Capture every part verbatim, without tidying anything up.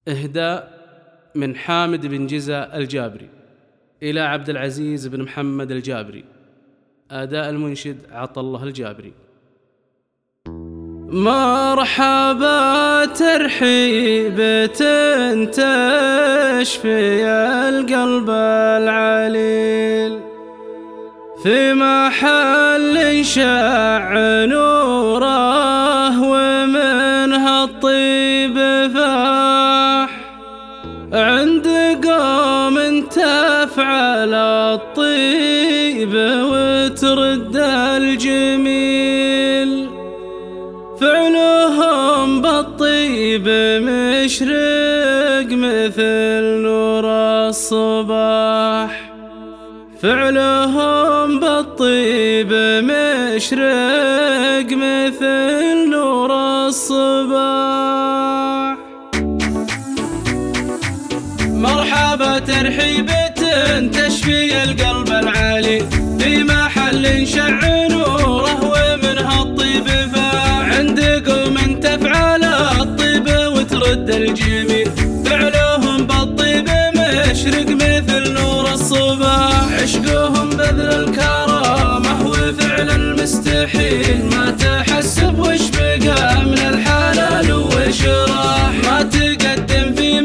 إهداء من حامد بن جزا الجابري إلى عبد العزيز بن محمد الجابري. أداء المنشد عطله الجابري. مرحبا ترحيبة تشفي القلب العليل، في محل شع نوره ومنها الطيب فاح، عند قوم تفعل الطيب وترد الجميل، فعلهم بالطيب مشرق مثل نور الصباح، فعلهم بالطيب مشرق مثل نور الصباح. مرحبا ترحيبة تشفي القلب العالي، في محل شع نوره ومنها الطيب فاح، عند قوم تفعل الطيب وترد الجميل، فعلهم بالطيب مشرق مثل نور الصباح، عشقهم بذل الكرامة وفعل المستحيل، ما تحسب وش بقى من الحلال وش راح، ما تقدم في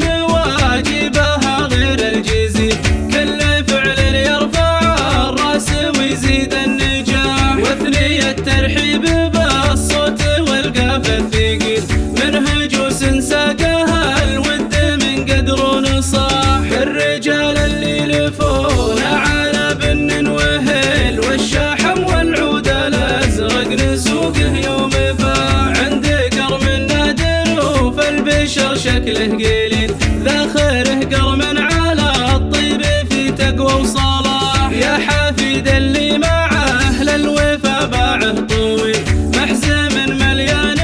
مواجبها غير الجزيل، كل فعل يرفع الراس ويزيد النجاح، وثني الترحيب بالصوت والقاف الثقيل، من هجوس ساقها الود من قدر نصاح، الرجال اللي يلفون على بن وهيل، والشاحم والعود الازرق نسوقه يوم فاح، عند قرم نادر وفي البشر شكله قليل، ذا خيره قرم على الطيب في تقوى وصلاح، يا حفيد اللي مع اهل الوفا باعه طويل، محزم مليان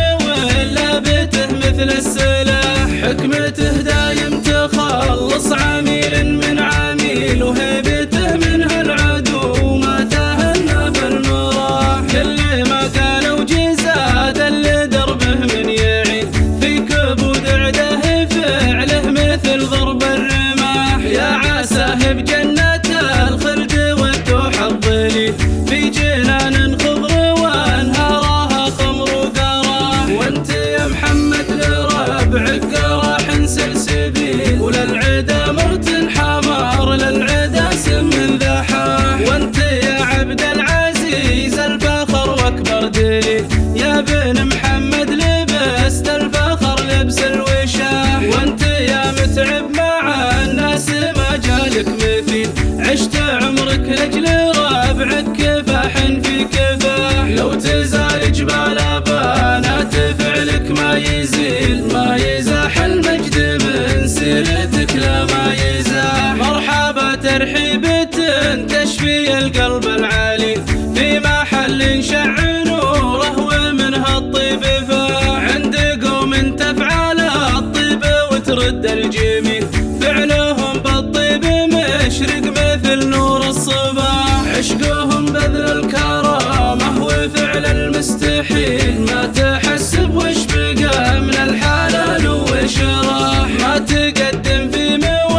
ولا بيته مثل السلاح، حكمته دايم تخلص عميل من عميل، وهيبته من هالعدو ما تهنى في المراح، كل ما قالوا جزاد اللي دربه من يعين، في كبود عده فعله مثل ضرب الرماح، يا عساه بجنة الخلد والدوح الظليل، في جنان خضر وانهارها خمر وقراح، وانت يا محمد لربعك قراح سلسبيل، وللعدا مرت حمار للعدا سم ذحاح، وانت يا عبد العزيز الفخر واكبر دليل، يا بن محمد لبست الفخر لبس الوشاح، وانت يا متعب مع الناس ما جالك مثيل، عشت عمرك لاجل ربعك كفاح في كفاح، لو تزال جبال بنات فعلك ما يزيل، ما يزاح المجد من سيرتك لا ما يزاح. مرحبا ترحيبة تشفي القلب العالي، في محل شع نوره ومنها الطيب فاح، عند قوم تفعل الطيب وترد الجميل، فعلهم بالطيب مشرق مثل نور الصباح، عشقهم بذل الكرامة وفعل المستحيل، ما تحسب وش بقى من الحلال وش راح، ما تقدم في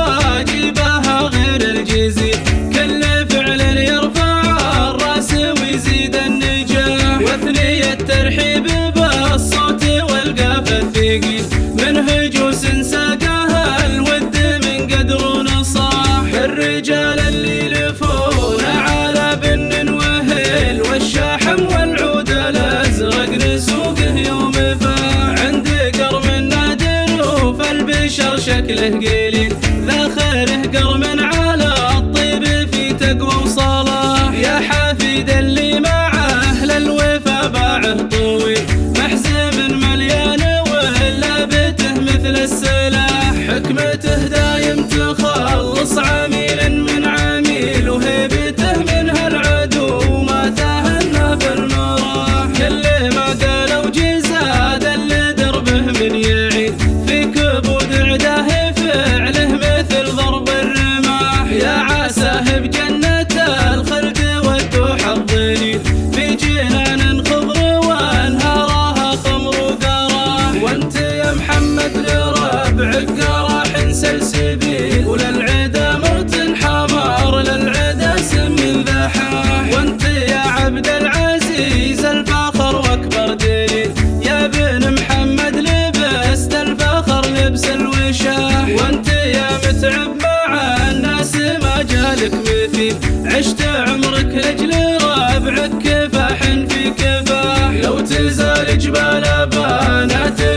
مواجبها غير الجزيل، كل فعل يرفع الراس ويزيد النجاح، وثني الترحيب بالصوت والقاف الثقيل، من هجوس ساقها الود من قدر نصاح، الرجال اللي يلفون على بن وهيل، والشاحم والعود الازرق نسوقه يوم فاح، عند قرم نادر وفي البشر شكله قليل، ذا خيره قرم على الطيب في تقوى وصلاح، يا حفيد اللي مع اهل الوفا باعه طويل، محزم مليان ولا بيته مثل السلاح، حكمته دايم تخلص عميل من عميل، وهيبته من هالعدو ما تهنى في المراح، كل ما قالوا جزاد اللي دربه من يعين، في كبود عده فعله مثل ضرب الرماح، يا عساه بجنة الخلد والدوح الظليل، في جنان خضر وانهارها خمر وقراح، وانت يا محمد لربعك قراح جبين، وللعدا مرت حمار للعدا سم ذحاح. وانت يا عبد العزيز الفخر واكبر دليل، يا بن محمد لبست الفخر لبس الوشاح. وانت يا متعب مع الناس ما جالك مثيل، عشت عمرك لجل ربعك كفاح في كفاح. لو تزال جبال بنات